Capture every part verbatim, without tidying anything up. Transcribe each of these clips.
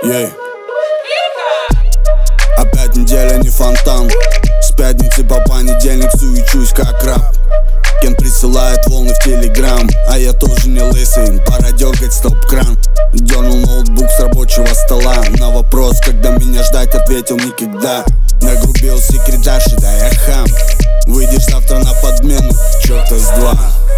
Ей. Опять неделя не фонтан. С пятницы по понедельник суечусь как раб. Кен присылает волны в телеграм, а я тоже не лысый, пора дергать стоп-кран. Дернул ноутбук с рабочего стола. На вопрос, когда меня ждать, ответил никогда. Нагрубил секретарши, да я хам. Выйдешь завтра на подмену, чёрта с два.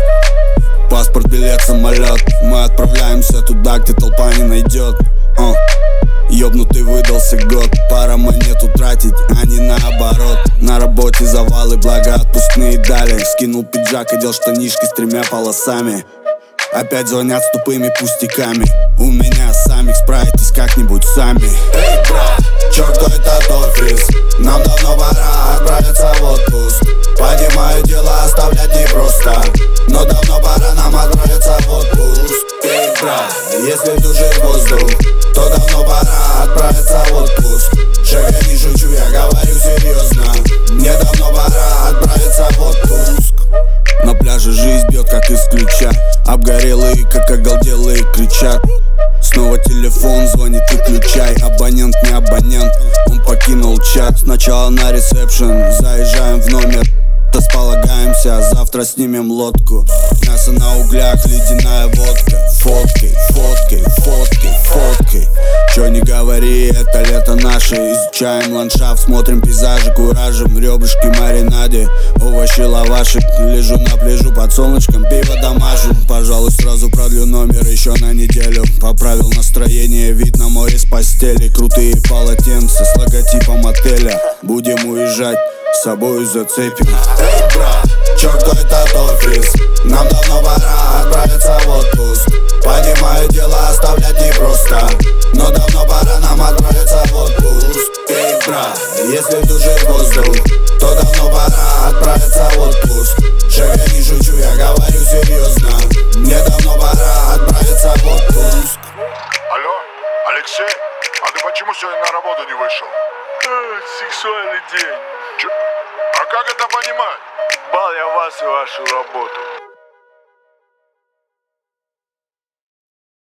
Паспорт, билет, самолет. Мы отправляемся туда, где толпа не найдет. uh. Ёбнутый выдался год. Пара монет утратить, а не наоборот. На работе завалы, благо отпускные дали. Скинул пиджак, одел штанишки с тремя полосами. Опять звонят с тупыми пустяками. У меня самих, справитесь как-нибудь сами. Эй, брат, чё, кто этот офис? Нам давно пора отправиться в отпуск. Понимаю, дела оставлять непросто, но давно пора нам отправиться в отпуск. Эй, брат, если душит воздух, то давно пора отправиться в отпуск. Шеф, я не шучу, я говорю серьезно. Мне давно пора отправиться в отпуск. На пляже жизнь бьет как из ключа. Обгорелые, как оголделые, кричат. Снова телефон звонит, выключай. Абонент не абонент, он покинул чат. Сначала на ресепшн, заезжаем в номер. Располагаемся, завтра снимем лодку. Мясо на углях, ледяная водка. Фоткой, фоткой, фоткой, фоткой. Чё не говори, это лето наше. Изучаем ландшафт, смотрим пейзажи, куражим. Ребрышки, маринаде, овощи, лавашек. Лежу на пляжу под солнышком, пиво дамажу. Пожалуй, сразу продлю номер еще на неделю. Поправил настроение, вид на море с постели. Крутые полотенца с логотипом отеля. Будем уезжать, с собой зацепим. Эй, брат, чё, кто этот офис? Нам давно пора отправиться в отпуск. Понимаю, дела оставлять непросто, но давно пора нам отправиться в отпуск. Эй, брат, если душит воздух, то давно пора отправиться в отпуск. Шеф, я не шучу, я говорю серьезно. Мне давно пора отправиться в отпуск. Алло, Алексей, а ты почему сегодня на работу не вышел? Эх, сексуальный день. Че? А как это понимать? Бал я вас и вашу работу.